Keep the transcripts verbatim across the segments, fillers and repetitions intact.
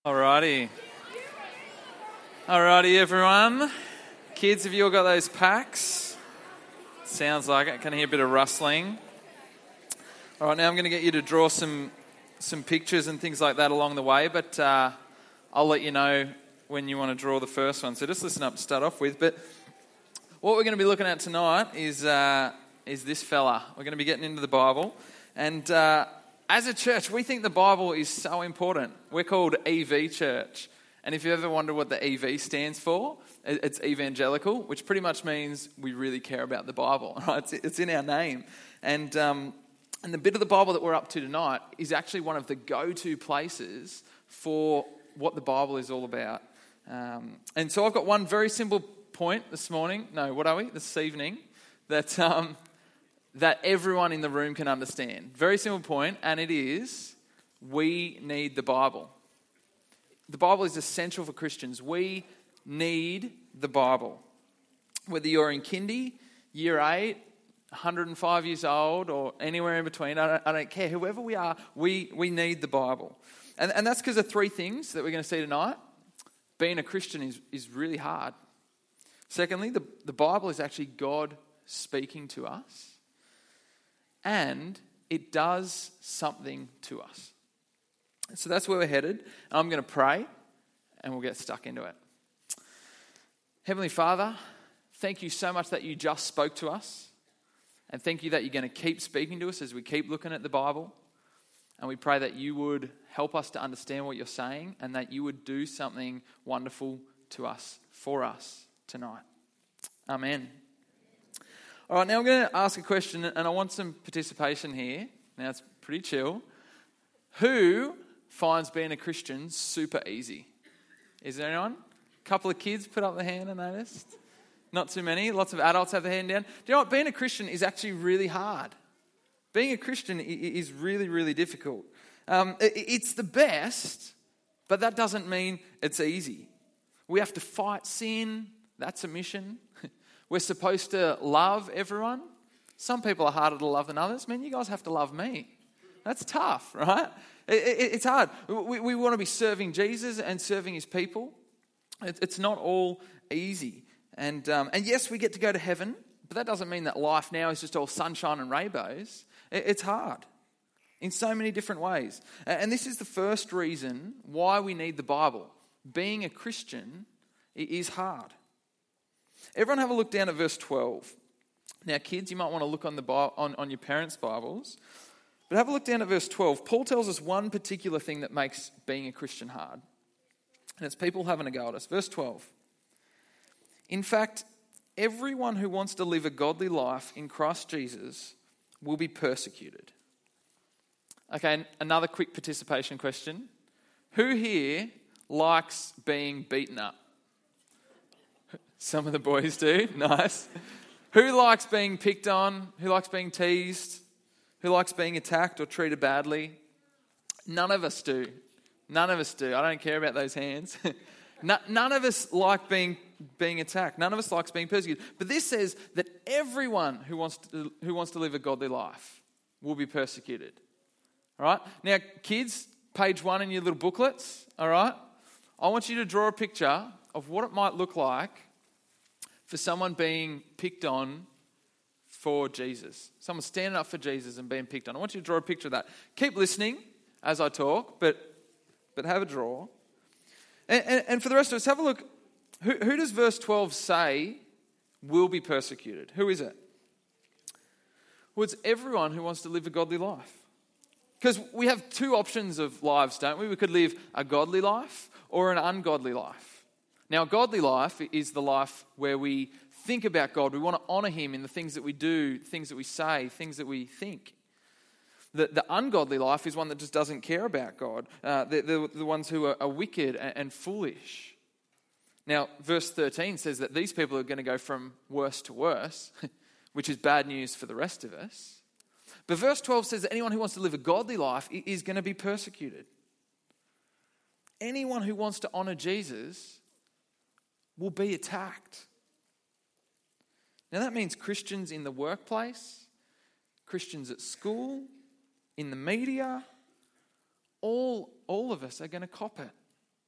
Alrighty. Alrighty, everyone. Kids, have you all got those packs? Sounds like it. Can I hear a bit of rustling? All right, now I'm going to get you to draw some some pictures and things like that along the way, but uh, I'll let you know when you want to draw the first one. So just listen up to start off with. But what we're going to be looking at tonight is uh, is this fella. We're going to be getting into the Bible. And uh, as a church, we think the Bible is so important. We're called E V Church. And if you ever wonder what the E V stands for, it's evangelical, which pretty much means we really care about the Bible. Right? It's, it's in our name. And um, and the bit of the Bible that we're up to tonight is actually one of the go-to places for what the Bible is all about. Um, and so I've got one very simple point this morning. No, what are we? This evening. That... Um, that everyone in the room can understand. Very simple point, and it is, we need the Bible. The Bible is essential for Christians. We need the Bible. Whether you're in kindy, year eight, one hundred five years old, or anywhere in between, I don't, I don't care. Whoever we are, we, we need the Bible. And, and that's because of three things that we're going to see tonight. Being a Christian is, is really hard. Secondly, the, the Bible is actually God speaking to us. And it does something to us. So that's where we're headed. I'm going to pray and we'll get stuck into it. Heavenly Father, thank you so much that you just spoke to us. And thank you that you're going to keep speaking to us as we keep looking at the Bible. And we pray that you would help us to understand what you're saying and that you would do something wonderful to us, for us tonight. Amen. All right, now I'm going to ask a question, and I want some participation here. Now, it's pretty chill. Who finds being a Christian super easy? Is there anyone? A couple of kids put up their hand, I noticed. Not too many. Lots of adults have their hand down. Do you know what? Being a Christian is actually really hard. Being a Christian is really, really difficult. Um, it's the best, but that doesn't mean it's easy. We have to fight sin. That's a mission. We're supposed to love everyone. Some people are harder to love than others. Man, you guys have to love me. That's tough, right? It, it, it's hard. We, we want to be serving Jesus and serving his people. It, it's not all easy. And, um, and yes, we get to go to heaven, but that doesn't mean that life now is just all sunshine and rainbows. It, it's hard in so many different ways. And this is the first reason why we need the Bible. Being a Christian is hard. Everyone have a look down at verse twelve. Now, kids, you might want to look on the on, on your parents' Bibles. But have a look down at verse twelve. Paul tells us one particular thing that makes being a Christian hard. And it's people having a go at us. Verse twelve. In fact, everyone who wants to live a godly life in Christ Jesus will be persecuted. Okay, another quick participation question. Who here likes being beaten up? Some of the boys do. Nice. Who likes being picked on? Who likes being teased? Who likes being attacked or treated badly? None of us do. None of us do. I don't care about those hands. None of us like being being attacked. None of us likes being persecuted. But this says that everyone who wants to, who wants to live a godly life will be persecuted. All right? Now, kids, page one in your little booklets, all right? I want you to draw a picture of what it might look like for someone being picked on for Jesus. Someone standing up for Jesus and being picked on. I want you to draw a picture of that. Keep listening as I talk, but but have a draw. And, and, and for the rest of us, have a look. Who, who does verse twelve say will be persecuted? Who is it? Well, it's everyone who wants to live a godly life. Because we have two options of lives, don't we? We could live a godly life or an ungodly life. Now, a godly life is the life where we think about God. We want to honour him in the things that we do, things that we say, things that we think. The, the ungodly life is one that just doesn't care about God. Uh, the, the, the ones who are, are wicked and, and foolish. Now, verse thirteen says that these people are going to go from worse to worse, which is bad news for the rest of us. But verse twelve says that anyone who wants to live a godly life is going to be persecuted. Anyone who wants to honour Jesus will be attacked. Now that means Christians in the workplace, Christians at school, in the media, all, all of us are going to cop it.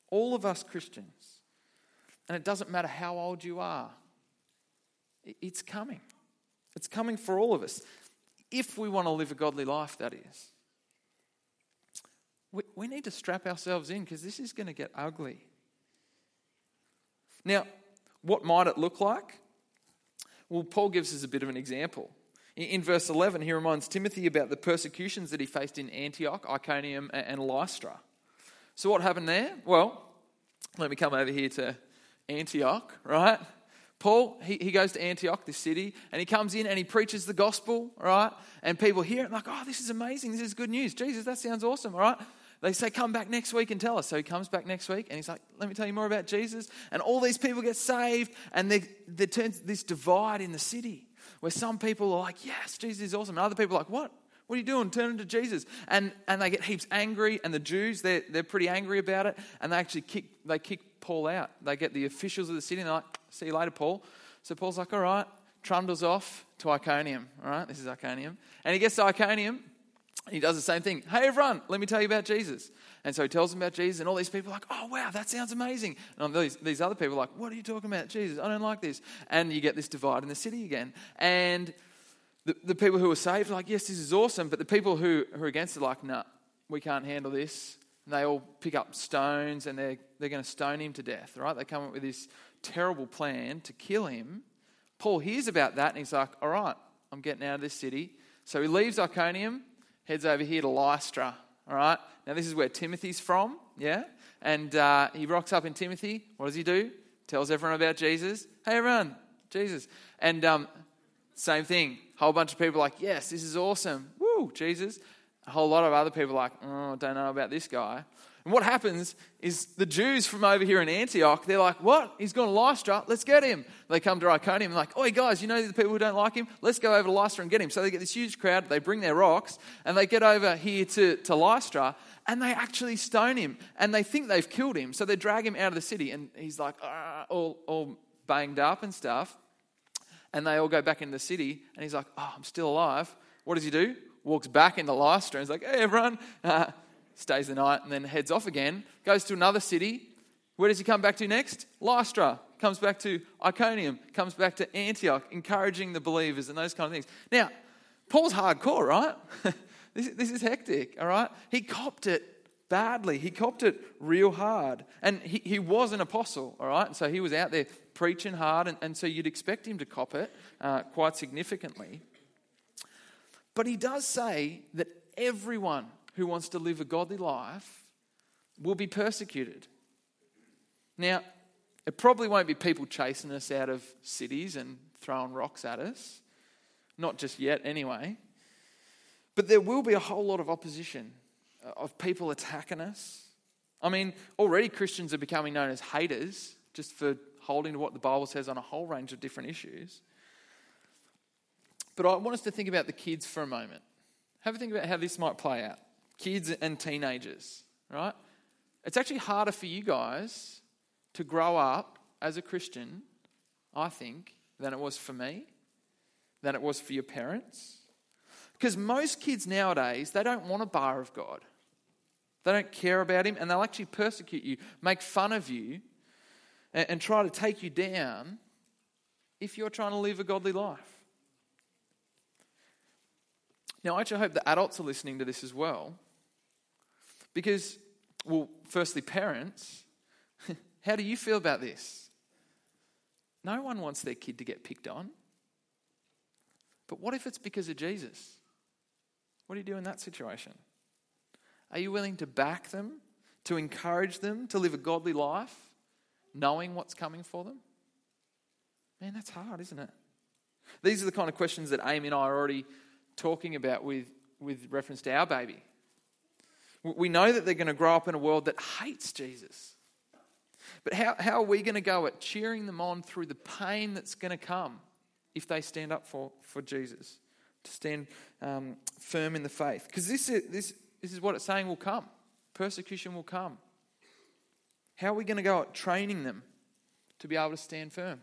All of us Christians. And it doesn't matter how old you are. It's coming. It's coming for all of us. If we want to live a godly life, that is. We, we need to strap ourselves in because this is going to get ugly. Now, what might it look like? Well, Paul gives us a bit of an example. In verse eleven, he reminds Timothy about the persecutions that he faced in Antioch, Iconium, and Lystra. So what happened there? Well, let me come over here to Antioch, right? Paul, he, he goes to Antioch, this city, and he comes in and he preaches the gospel, right? And people hear it and like, oh, this is amazing. This is good news. Jesus, that sounds awesome, all right? They say, come back next week and tell us. So he comes back next week and he's like, let me tell you more about Jesus. And all these people get saved and there, there turns this divide in the city where some people are like, yes, Jesus is awesome. And other people are like, what? What are you doing? Turn to Jesus. And and they get heaps angry. And the Jews, they're, they're pretty angry about it. And they actually kick, they kick Paul out. They get the officials of the city and they're like, see you later, Paul. So Paul's like, all right, trundles off to Iconium. All right, this is Iconium. And he gets to Iconium. He does the same thing. Hey, everyone, let me tell you about Jesus. And so he tells them about Jesus, and all these people are like, oh, wow, that sounds amazing. And these, these other people are like, what are you talking about, Jesus? I don't like this. And you get this divide in the city again. And the, the people who are saved are like, yes, this is awesome. But the people who, who are against it are like, no, nah, we can't handle this. And they all pick up stones, and they're, they're going to stone him to death, right? They come up with this terrible plan to kill him. Paul hears about that, and he's like, all right, I'm getting out of this city. So he leaves Iconium, heads over here to Lystra, all right? Now, this is where Timothy's from, yeah? And uh, he rocks up in Timothy. What does he do? Tells everyone about Jesus. Hey, everyone, Jesus. And um, same thing. A whole bunch of people are like, yes, this is awesome. Woo, Jesus. A whole lot of other people are like, oh, I don't know about this guy. And what happens is the Jews from over here in Antioch, they're like, what? He's gone to Lystra, let's get him. They come to Iconium and like, oi guys, you know the people who don't like him? Let's go over to Lystra and get him. So they get this huge crowd, they bring their rocks, and they get over here to, to Lystra, and they actually stone him. And they think they've killed him, so they drag him out of the city. And he's like, ah, all, all banged up and stuff. And they all go back into the city, and he's like, oh, I'm still alive. What does he do? Walks back into Lystra, and he's like, hey everyone, uh, stays the night and then heads off again, goes to another city. Where does he come back to next? Lystra. Comes back to Iconium. Comes back to Antioch, encouraging the believers and those kind of things. Now, Paul's hardcore, right? this, this is hectic, all right? He copped it badly. He copped it real hard. And he, he was an apostle, all right? And so he was out there preaching hard, and, and so you'd expect him to cop it uh, quite significantly. But he does say that everyone who wants to live a godly life will be persecuted. Now, it probably won't be people chasing us out of cities and throwing rocks at us. Not just yet, anyway. But there will be a whole lot of opposition, of people attacking us. I mean, already Christians are becoming known as haters, just for holding to what the Bible says on a whole range of different issues. But I want us to think about the kids for a moment. Have a think about how this might play out. Kids and teenagers, right? It's actually harder for you guys to grow up as a Christian, I think, than it was for me, than it was for your parents. Because most kids nowadays, they don't want a bar of God. They don't care about him, and they'll actually persecute you, make fun of you, and, and try to take you down if you're trying to live a godly life. Now, I actually hope the adults are listening to this as well. Because, well, firstly, parents, how do you feel about this? No one wants their kid to get picked on. But what if it's because of Jesus? What do you do in that situation? Are you willing to back them, to encourage them to live a godly life, knowing what's coming for them? Man, that's hard, isn't it? These are the kind of questions that Amy and I are already talking about with, with reference to our baby. We know that they're going to grow up in a world that hates Jesus. But how, how are we going to go at cheering them on through the pain that's going to come if they stand up for, for Jesus, to stand um, firm in the faith? Because this is, this, this is what it's saying will come. Persecution will come. How are we going to go at training them to be able to stand firm?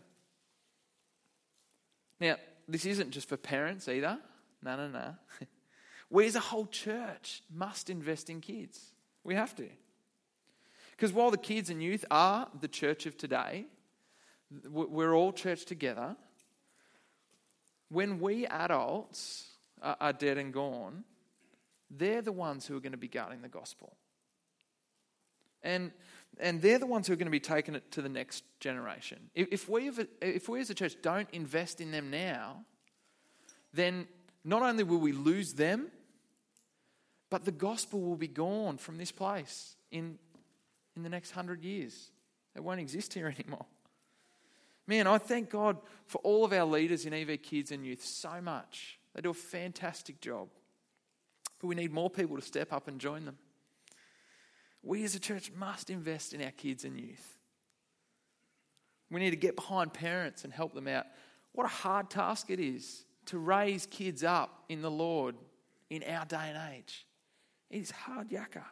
Now, this isn't just for parents either. No, no, no. We as a whole church must invest in kids. We have to. Because while the kids and youth are the church of today, we're all church together, when we adults are dead and gone, they're the ones who are going to be guarding the gospel. And and they're the ones who are going to be taking it to the next generation. If, if we have a, if we as a church don't invest in them now, then not only will we lose them, but the gospel will be gone from this place in, in the next hundred years. It won't exist here anymore. Man, I thank God for all of our leaders in E V Kids and Youth so much. They do a fantastic job. But we need more people to step up and join them. We as a church must invest in our kids and youth. We need to get behind parents and help them out. What a hard task it is to raise kids up in the Lord in our day and age. It is hard yakka.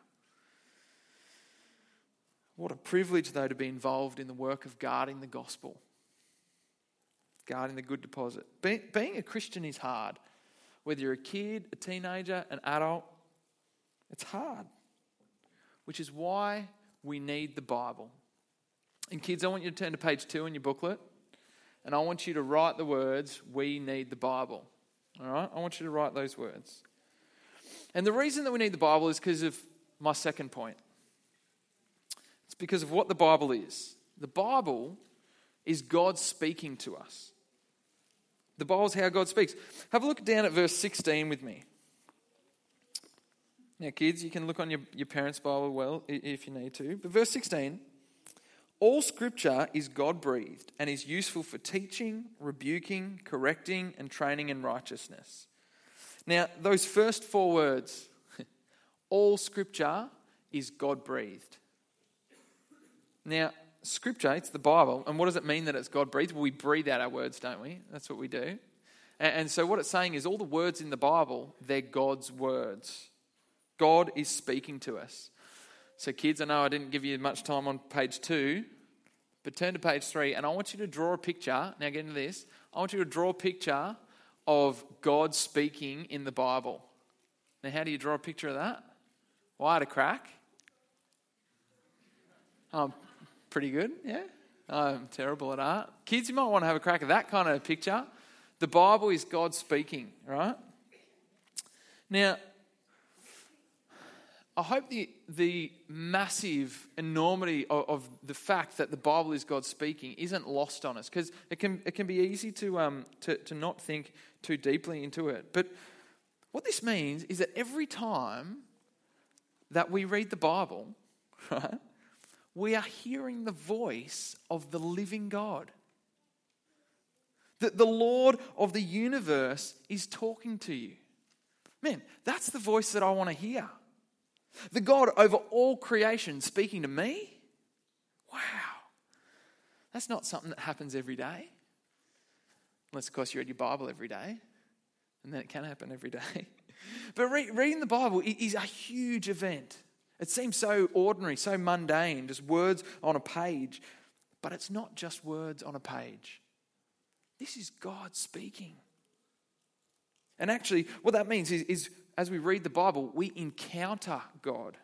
What a privilege, though, to be involved in the work of guarding the gospel. Guarding the good deposit. Be- being a Christian is hard. Whether you're a kid, a teenager, an adult, it's hard. Which is why we need the Bible. And kids, I want you to turn to page two in your booklet. And I want you to write the words, we need the Bible. All right? I want you to write those words. And the reason that we need the Bible is because of my second point. It's because of what the Bible is. The Bible is God speaking to us. The Bible is how God speaks. Have a look down at verse sixteen with me. Now, kids, you can look on your, your parents' Bible well if you need to. But verse sixteen, all scripture is God-breathed and is useful for teaching, rebuking, correcting, and training in righteousness. Now, those first four words, all scripture is God-breathed. Now, scripture, it's the Bible, and what does it mean that it's God-breathed? Well, we breathe out our words, don't we? That's what we do. And, and so what it's saying is all the words in the Bible, they're God's words. God is speaking to us. So kids, I know I didn't give you much time on page two, but turn to page three, and I want you to draw a picture. Now get into this. I want you to draw a picture of God speaking in the Bible. Now how do you draw a picture of that? Well, I had a crack. I'm pretty good, yeah? I'm terrible at art. Kids, you might want to have a crack at that kind of picture. The Bible is God speaking, right? Now, I hope the the massive enormity of, of the fact that the Bible is God speaking isn't lost on us, because it can it can be easy to um to, to not think too deeply into it. But what this means is that every time that we read the Bible, right, we are hearing the voice of the living God. That the Lord of the universe is talking to you. Man, that's the voice that I want to hear. The God over all creation speaking to me? Wow. That's not something that happens every day. Unless, of course, you read your Bible every day. And then it can happen every day. But re- reading the Bible is a huge event. It seems so ordinary, so mundane, just words on a page. But it's not just words on a page. This is God speaking. And actually, what that means is, is as we read the Bible, we encounter God.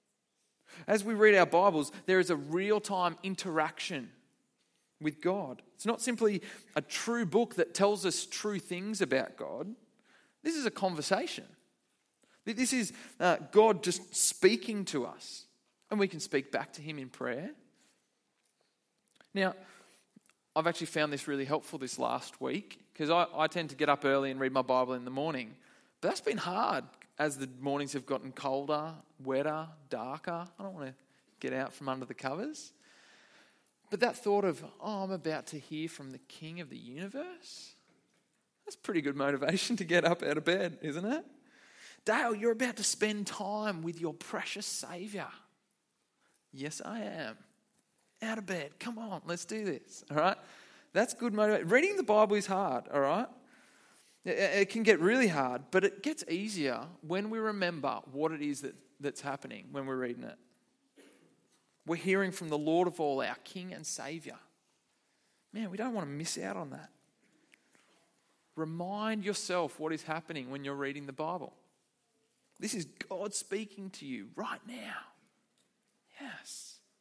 As we read our Bibles, there is a real-time interaction with God. It's not simply a true book that tells us true things about God. This is a conversation. This is uh, God just speaking to us. And we can speak back to him in prayer. Now, I've actually found this really helpful this last week, because I, I tend to get up early and read my Bible in the morning. But that's been hard as the mornings have gotten colder, wetter, darker. I don't want to get out from under the covers. But that thought of, oh, I'm about to hear from the King of the universe, that's pretty good motivation to get up out of bed, isn't it? Dale, you're about to spend time with your precious Saviour. Yes, I am. Out of bed. Come on, let's do this. All right? That's good motivation. Reading the Bible is hard, all right? It can get really hard, but it gets easier when we remember what it is that, that's happening when we're reading it. We're hearing from the Lord of all, our King and Saviour. Man, we don't want to miss out on that. Remind yourself what is happening when you're reading the Bible. This is God speaking to you right now. Yes.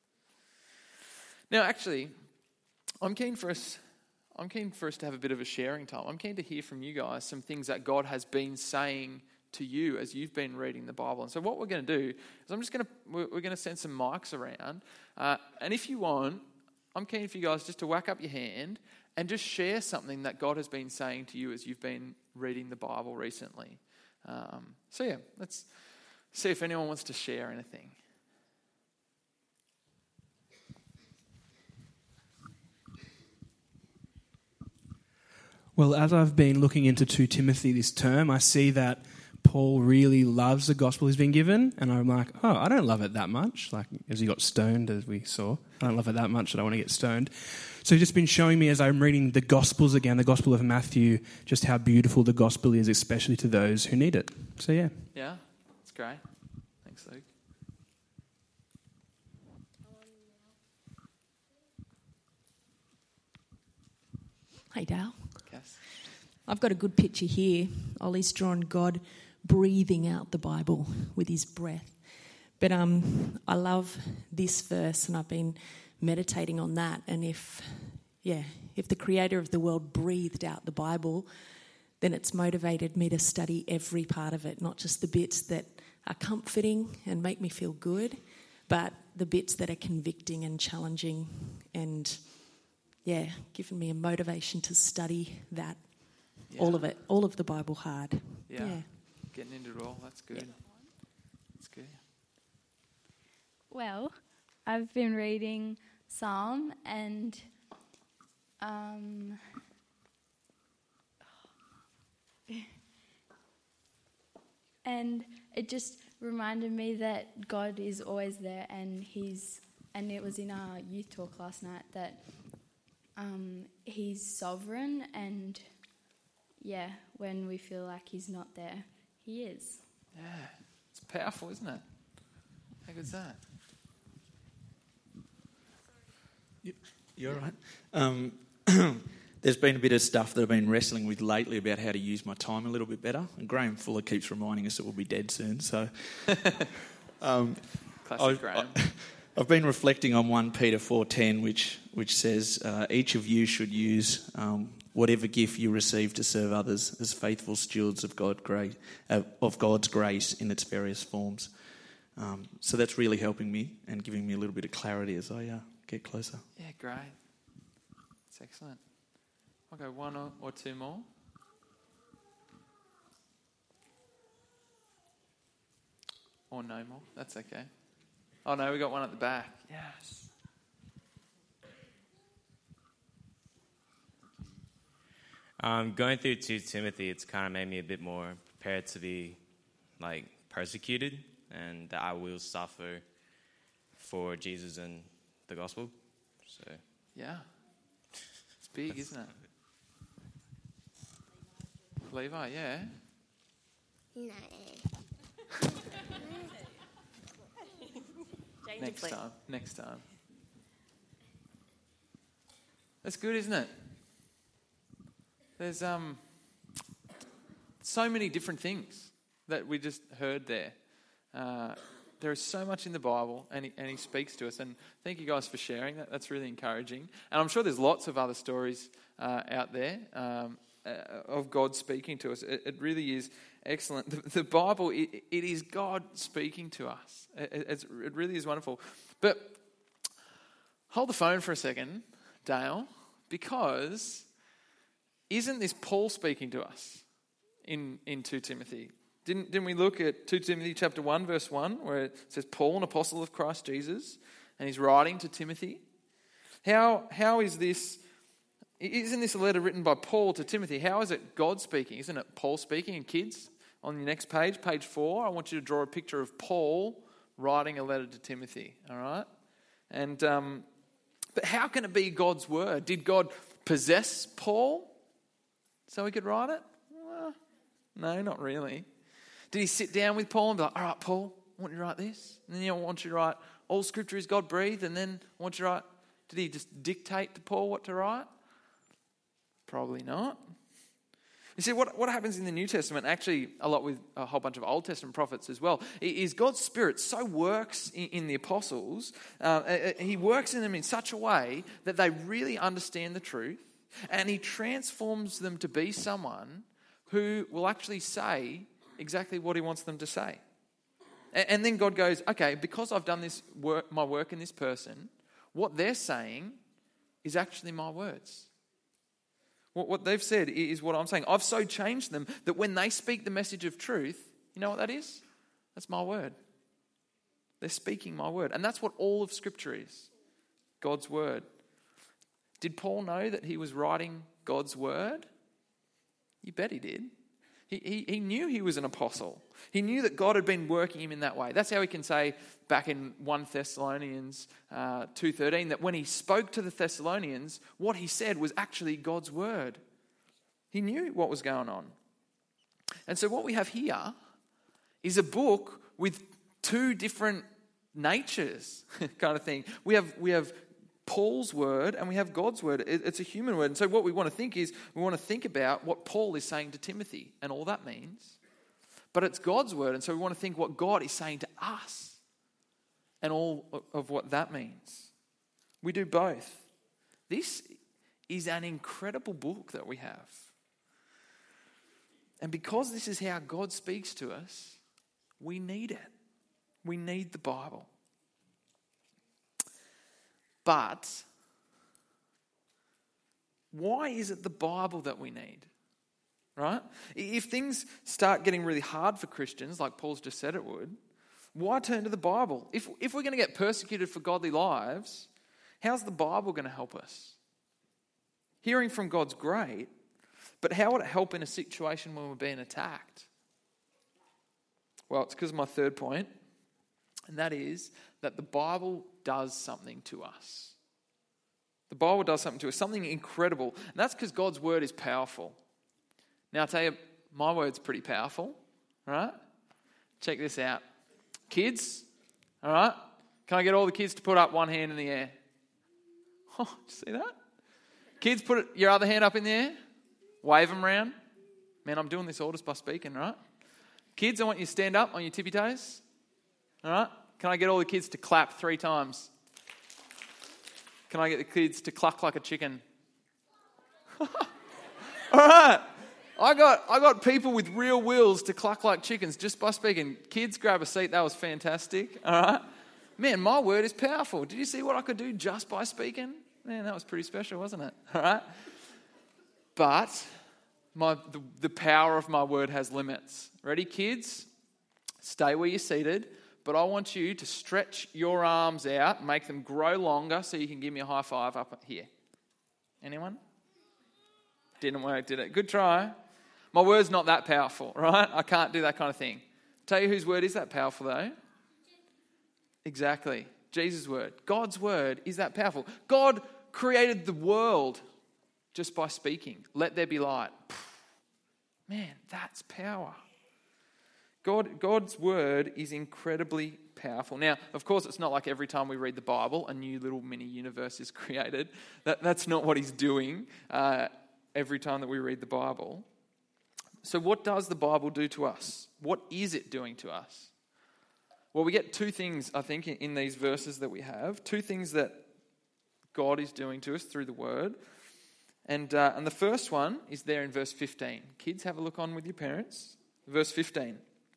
Now, actually, I'm keen for us. I'm keen for us to have a bit of a sharing time. I'm keen to hear from you guys some things that God has been saying to you as you've been reading the Bible. And so, what we're going to do is, I'm just going to we're, we're going to send some mics around, uh, and if you want, I'm keen for you guys just to whack up your hand and just share something that God has been saying to you as you've been reading the Bible recently. Um, so yeah, let's see if anyone wants to share anything. Well, as I've been looking into Second Timothy this term, I see that Paul really loves the gospel he's been given, and I'm like, oh, I don't love it that much. Like, as he got stoned, as we saw, I don't love it that much that I want to get stoned. So he's just been showing me as I'm reading the Gospels again, the Gospel of Matthew, just how beautiful the gospel is, especially to those who need it. So yeah. Yeah, that's great. Thanks, Luke. Hey, Dale. Cass. I've got a good picture here. Ollie's drawn God breathing out the Bible with his breath. But um, I love this verse, and I've been meditating on that. And if, yeah, if the creator of the world breathed out the Bible, then it's motivated me to study every part of it, not just the bits that are comforting and make me feel good, but the bits that are convicting and challenging and, yeah, giving me a motivation to study that. Yeah. All of it, all of the Bible hard. Yeah. yeah. Getting into it all, that's good. Yeah. That's good. Well, I've been reading Psalm and um, and it just reminded me that God is always there, and He's and it was in our youth talk last night that um, He's sovereign, and yeah, when we feel like He's not there, He is. Yeah, it's powerful, isn't it? How good's that? You're right. Um, there's been a bit of stuff that I've been wrestling with lately about how to use my time a little bit better. And Graham Fuller keeps reminding us that we'll be dead soon. So, um, Classic I've, Graham. I, I've been reflecting on First Peter four ten, which which says uh, each of you should use um, whatever gift you receive to serve others as faithful stewards of God grace, uh, of God's grace in its various forms. Um, so that's really helping me and giving me a little bit of clarity as I uh, get closer. Yeah, great. That's excellent. I'll go one or, or two more. Or no more. That's okay. Oh no, we got one at the back. Yes. Um, going through Second Timothy, it's kind of made me a bit more prepared to be like persecuted, and that I will suffer for Jesus and the gospel. So yeah, it's big, isn't it? Levi, yeah. No. Next time. Next time. That's good, isn't it? There's um so many different things that we just heard there. Uh, there is so much in the Bible, and he, and he speaks to us. And thank you guys for sharing that. That's really encouraging. And I'm sure there's lots of other stories uh, out there um, uh, of God speaking to us. It, it really is excellent. The, the Bible, it, it is God speaking to us. It, it's, it really is wonderful. But hold the phone for a second, Dale, because isn't this Paul speaking to us in, in Second Timothy? Didn't, didn't we look at Second Timothy chapter one, verse one, where it says, Paul, an apostle of Christ Jesus, and he's writing to Timothy? How How is this, isn't this a letter written by Paul to Timothy? How is it God speaking? Isn't it Paul speaking? And kids, on your next page, page four, I want you to draw a picture of Paul writing a letter to Timothy, all right? And um, but how can it be God's word? Did God possess Paul so he could write it? Well, no, not really. Did he sit down with Paul and be like, all right, Paul, I want you to write this. And then I want you to write, all scripture is God breathed. And then I want you to write, did he just dictate to Paul what to write? Probably not. You see, what, what happens in the New Testament, actually a lot with a whole bunch of Old Testament prophets as well, is God's Spirit so works in, in the apostles, uh, he works in them in such a way that they really understand the truth, and he transforms them to be someone who will actually say exactly what he wants them to say. And, and then God goes, okay, because I've done this work, my work in this person, what they're saying is actually my words. What they've said is what I'm saying. I've so changed them that when they speak the message of truth, you know what that is? That's my word. They're speaking my word. And that's what all of Scripture is. God's word. Did Paul know that he was writing God's word? You bet he did. He, he, he knew he was an apostle. He knew that God had been working him in that way. That's how he can say back in First Thessalonians uh, two thirteen that when he spoke to the Thessalonians, what he said was actually God's word. He knew what was going on. And so what we have here is a book with two different natures kind of thing. We have we have Paul's word and we have God's word. It's a human word. And so what we want to think is we want to think about what Paul is saying to Timothy and all that means. But it's God's word. And so we want to think what God is saying to us and all of what that means. We do both. This is an incredible book that we have. And because this is how God speaks to us, we need it. We need the Bible. But why is it the Bible that we need? Right? If things start getting really hard for Christians, like Paul's just said it would, why turn to the Bible? If, if we're going to get persecuted for godly lives, how's the Bible going to help us? Hearing from God's great, but how would it help in a situation when we're being attacked? Well, it's because of my third point, and that is that the Bible does something to us. The Bible does something to us, something incredible. And that's because God's word is powerful. Now, I'll tell you, my word's pretty powerful, all right? Check this out. Kids, all right? Can I get all the kids to put up one hand in the air? Oh, did you see that? Kids, put it, your other hand up in the air. Wave them around. Man, I'm doing this all just by speaking, right? Kids, I want you to stand up on your tippy toes. All right? Can I get all the kids to clap three times? Can I get the kids to cluck like a chicken? All right. I got I got people with real wills to cluck like chickens just by speaking. Kids, grab a seat. That was fantastic. All right. Man, my word is powerful. Did you see what I could do just by speaking? Man, that was pretty special, wasn't it? All right. But my the, the power of my word has limits. Ready, kids? Stay where you're seated. But I want you to stretch your arms out, make them grow longer so you can give me a high five up here. Anyone? Didn't work, did it? Good try. My word's not that powerful, right? I can't do that kind of thing. Tell you whose word is that powerful though? Exactly. Jesus' word. God's word is that powerful. God created the world just by speaking. Let there be light. Man, that's power. God, God's word is incredibly powerful. Now, of course, it's not like every time we read the Bible, a new little mini universe is created. That, that's not what he's doing uh, every time that we read the Bible. So what does the Bible do to us? What is it doing to us? Well, we get two things, I think, in, in these verses that we have. Two things that God is doing to us through the word. And, uh, and the first one is there in verse fifteen. Kids, have a look on with your parents. Verse fifteen.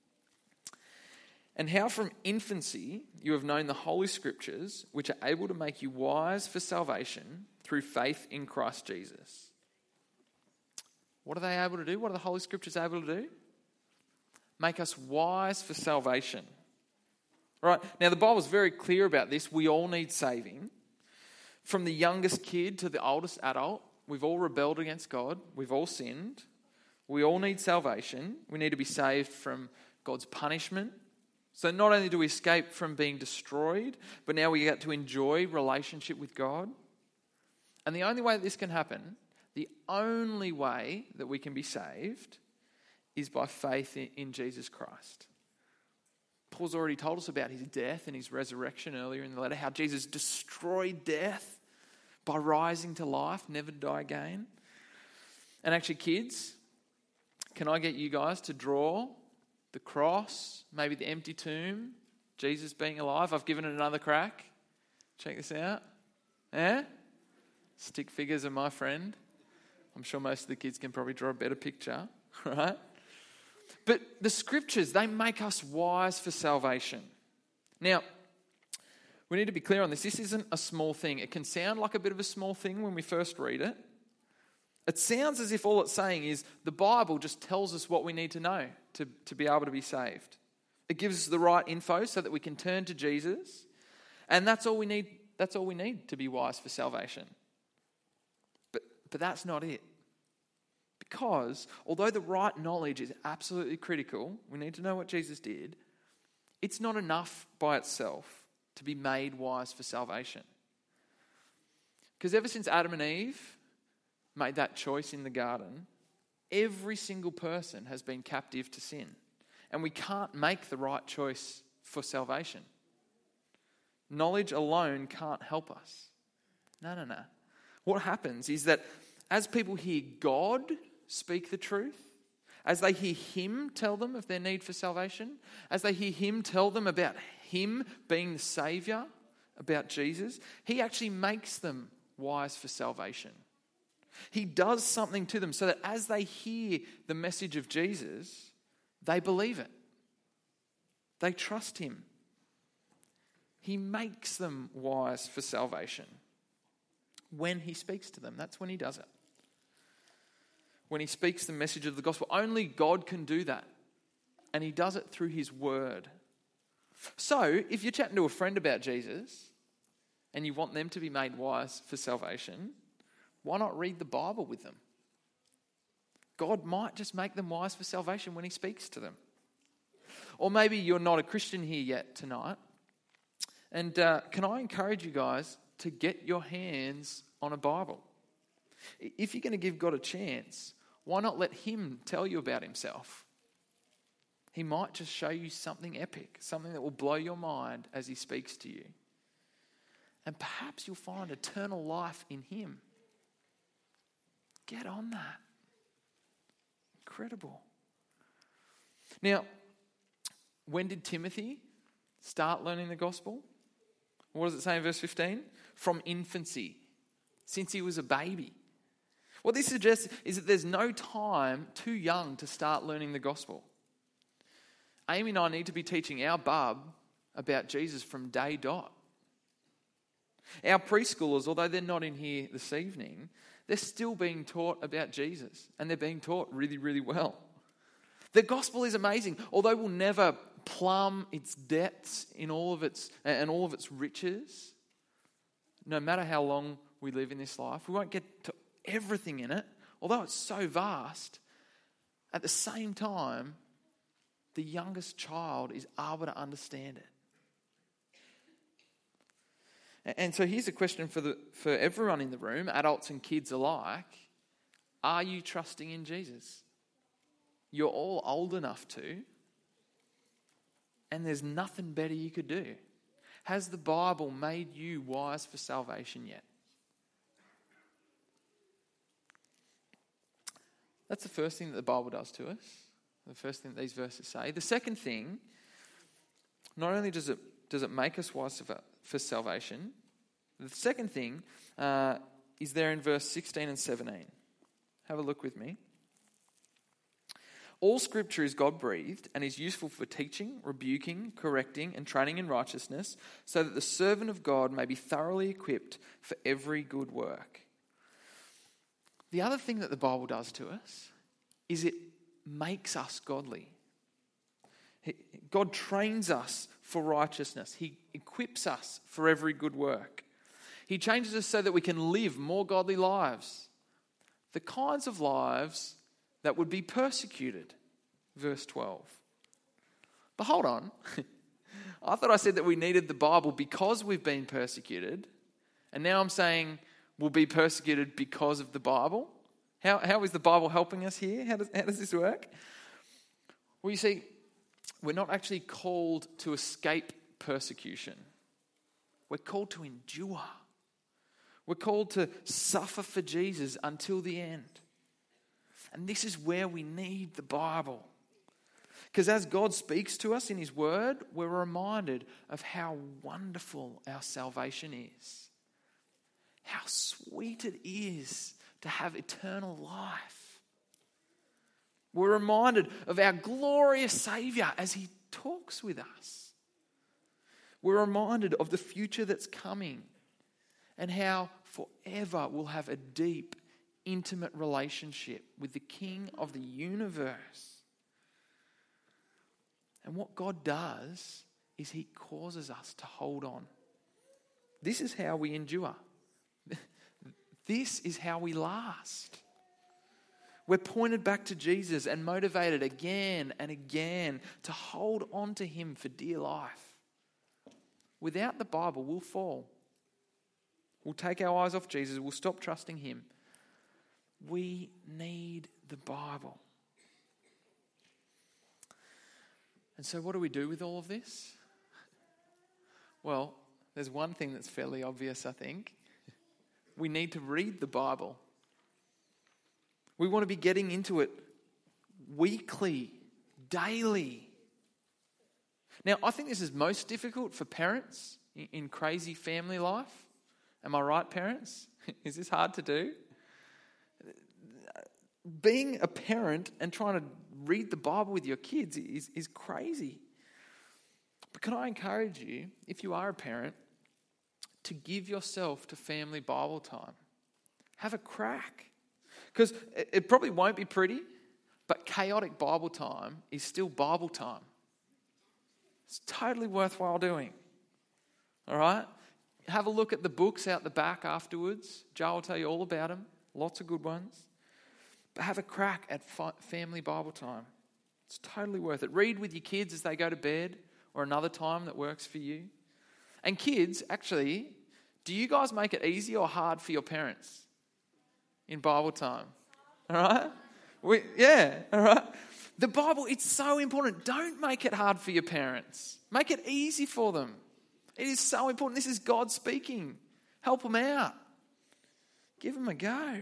And how from infancy you have known the Holy Scriptures, which are able to make you wise for salvation through faith in Christ Jesus. What are they able to do? What are the Holy Scriptures able to do? Make us wise for salvation. Right. Now, the Bible's very clear about this. We all need saving. From the youngest kid to the oldest adult, we've all rebelled against God. We've all sinned. We all need salvation. We need to be saved from God's punishment. So not only do we escape from being destroyed, but now we get to enjoy relationship with God. And the only way that this can happen, the only way that we can be saved is by faith in Jesus Christ. Paul's already told us about his death and his resurrection earlier in the letter, how Jesus destroyed death by rising to life, never to die again. And actually, kids, can I get you guys to draw the cross, maybe the empty tomb, Jesus being alive? I've given it another crack. Check this out. Yeah? Stick figures are my friend. I'm sure most of the kids can probably draw a better picture, right? But the scriptures, they make us wise for salvation. Now, we need to be clear on this. This isn't a small thing. It can sound like a bit of a small thing when we first read it. It sounds as if all it's saying is the Bible just tells us what we need to know to, to be able to be saved. It gives us the right info so that we can turn to Jesus. And that's all we need, that's all we need to be wise for salvation. But, but that's not it. Because although the right knowledge is absolutely critical, we need to know what Jesus did, it's not enough by itself to be made wise for salvation. Because ever since Adam and Eve made that choice in the garden, every single person has been captive to sin. And we can't make the right choice for salvation. Knowledge alone can't help us. No, no, no. What happens is that as people hear God speak the truth, as they hear Him tell them of their need for salvation, as they hear Him tell them about Him being the Saviour, about Jesus, He actually makes them wise for salvation. He does something to them so that as they hear the message of Jesus, they believe it. They trust Him. He makes them wise for salvation. When He speaks to them, that's when He does it. When He speaks the message of the gospel, only God can do that. And He does it through His word. So, if you're chatting to a friend about Jesus and you want them to be made wise for salvation, why not read the Bible with them? God might just make them wise for salvation when He speaks to them. Or maybe you're not a Christian here yet tonight. And uh, can I encourage you guys to get your hands on a Bible? If you're going to give God a chance, why not let Him tell you about Himself? He might just show you something epic, something that will blow your mind as He speaks to you. And perhaps you'll find eternal life in Him. Get on that. Incredible. Now, when did Timothy start learning the gospel? What does it say in verse fifteen? From infancy, since he was a baby. What this suggests is that there's no time too young to start learning the gospel. Amy and I need to be teaching our bub about Jesus from day dot. Our preschoolers, although they're not in here this evening, they're still being taught about Jesus, and they're being taught really, really well. The gospel is amazing. Although we'll never plumb its depths in all of its and all of its riches, no matter how long we live in this life, we won't get to everything in it. Although it's so vast, at the same time, the youngest child is able to understand it. And so here's a question for the for everyone in the room, adults and kids alike. Are you trusting in Jesus? You're all old enough to, and there's nothing better you could do. Has the Bible made you wise for salvation yet? That's the first thing that the Bible does to us. The first thing that these verses say. The second thing, not only does it does it make us wise for, for salvation, the second thing uh, is there in verse sixteen and seventeen. Have a look with me. All scripture is God-breathed and is useful for teaching, rebuking, correcting, and training in righteousness, so that the servant of God may be thoroughly equipped for every good work. The other thing that the Bible does to us is it makes us godly. God trains us for righteousness. He equips us for every good work. He changes us so that we can live more godly lives. The kinds of lives that would be persecuted. Verse twelve. But hold on. I thought I said that we needed the Bible because we've been persecuted. And now I'm saying we'll be persecuted because of the Bible. How, how is the Bible helping us here? How does, how does this work? Well, you see, we're not actually called to escape persecution. We're called to endure. We're called to suffer for Jesus until the end. And this is where we need the Bible. Because as God speaks to us in his word, we're reminded of how wonderful our salvation is. How sweet it is to have eternal life. We're reminded of our glorious Saviour as he talks with us. We're reminded of the future that's coming and how forever we'll have a deep, intimate relationship with the King of the universe. And what God does is he causes us to hold on. This is how we endure. This is how we last. We're pointed back to Jesus and motivated again and again to hold on to him for dear life. Without the Bible, we'll fall. We'll take our eyes off Jesus. We'll stop trusting him. We need the Bible. And so what do we do with all of this? Well, there's one thing that's fairly obvious, I think. We need to read the Bible. We want to be getting into it weekly, daily. Now, I think this is most difficult for parents in crazy family life. Am I right, parents? Is this hard to do? Being a parent and trying to read the Bible with your kids is, is crazy. But can I encourage you, if you are a parent, to give yourself to family Bible time? Have a crack. Because it, it probably won't be pretty, but chaotic Bible time is still Bible time. It's totally worthwhile doing. All right? Have a look at the books out the back afterwards. Joe will tell you all about them. Lots of good ones. But have a crack at fi- family Bible time. It's totally worth it. Read with your kids as they go to bed or another time that works for you. And kids, actually, do you guys make it easy or hard for your parents in Bible time? All right? We, yeah, all right? The Bible, it's so important. Don't make it hard for your parents. Make it easy for them. It is so important. This is God speaking. Help them out. Give them a go.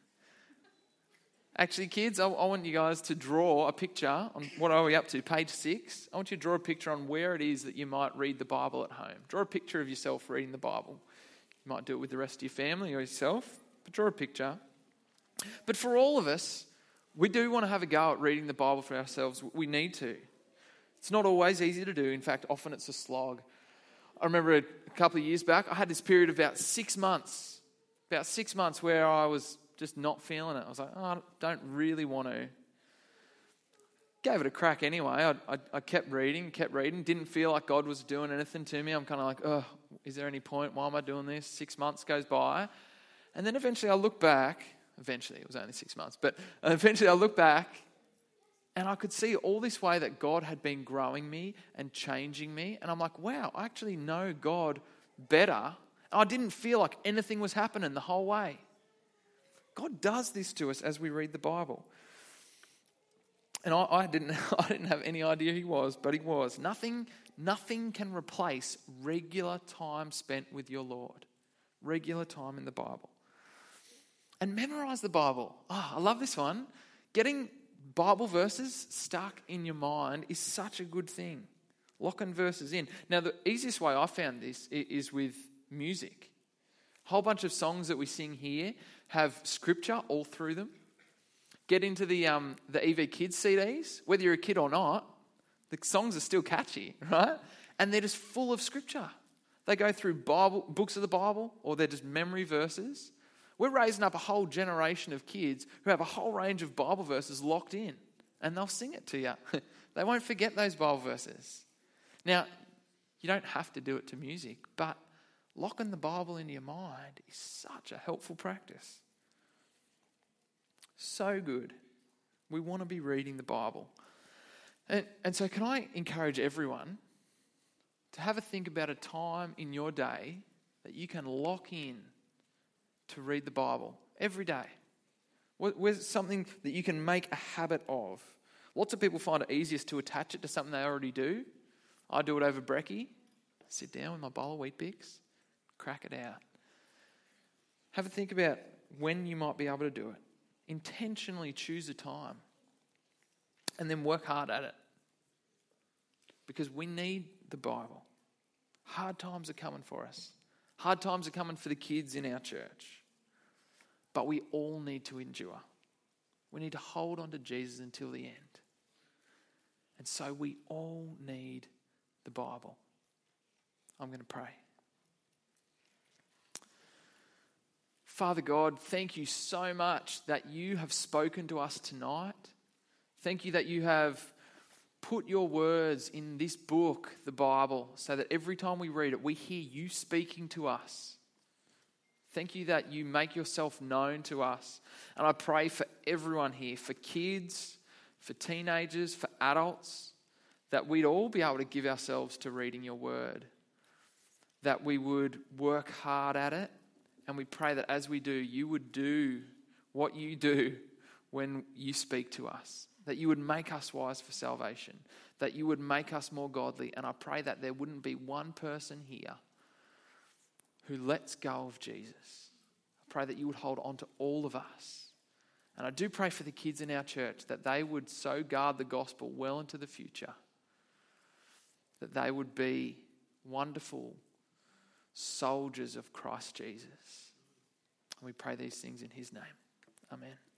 Actually, kids, I, I want you guys to draw a picture on what are we up to, page six. I want you to draw a picture on where it is that you might read the Bible at home. Draw a picture of yourself reading the Bible. You might do it with the rest of your family or yourself, but draw a picture. But for all of us, we do want to have a go at reading the Bible for ourselves. We need to. It's not always easy to do. In fact, often it's a slog. I remember a couple of years back, I had this period of about six months, about six months where I was just not feeling it. I was like, oh, I don't really want to. Gave it a crack anyway. I, I, I kept reading, kept reading. Didn't feel like God was doing anything to me. I'm kind of like, oh, is there any point? Why am I doing this? Six months goes by. And then eventually I look back. Eventually, it was only six months. But eventually I look back and I could see all this way that God had been growing me and changing me. And I'm like, wow, I actually know God better. I didn't feel like anything was happening the whole way. God does this to us as we read the Bible. And I, I didn't I didn't have any idea he was, but he was. Nothing, nothing can replace regular time spent with your Lord. Regular time in the Bible. And memorize the Bible. Oh, I love this one. Getting Bible verses stuck in your mind is such a good thing. Locking verses in. Now, the easiest way I found this is with music. A whole bunch of songs that we sing here have scripture all through them. Get into the um, the E V Kids C Ds. Whether you're a kid or not, the songs are still catchy, right? And they're just full of scripture. They go through Bible books of the Bible, or they're just memory verses. We're raising up a whole generation of kids who have a whole range of Bible verses locked in, and they'll sing it to you. They won't forget those Bible verses. Now, you don't have to do it to music, but locking the Bible into your mind is such a helpful practice. So good. We want to be reading the Bible. And, and so can I encourage everyone to have a think about a time in your day that you can lock in to read the Bible every day? Where's something that you can make a habit of? Lots of people find it easiest to attach it to something they already do. I do it over brekkie. Sit down with my bowl of Weet-Bix, crack it out. Have a think about when you might be able to do it. Intentionally choose a time and then work hard at it. Because we need the Bible. Hard times are coming for us. Hard times are coming for the kids in our church. But we all need to endure. We need to hold on to Jesus until the end. And so we all need the Bible. I'm going to pray. Father God, thank you so much that you have spoken to us tonight. Thank you that you have put your words in this book, the Bible, so that every time we read it, we hear you speaking to us. Thank you that you make yourself known to us. And I pray for everyone here, for kids, for teenagers, for adults, that we'd all be able to give ourselves to reading your word, that we would work hard at it. And we pray that as we do, you would do what you do when you speak to us, that you would make us wise for salvation, that you would make us more godly. And I pray that there wouldn't be one person here who lets go of Jesus. I pray that you would hold on to all of us. And I do pray for the kids in our church that they would so guard the gospel well into the future, that they would be wonderful soldiers of Christ Jesus. And we pray these things in his name. Amen.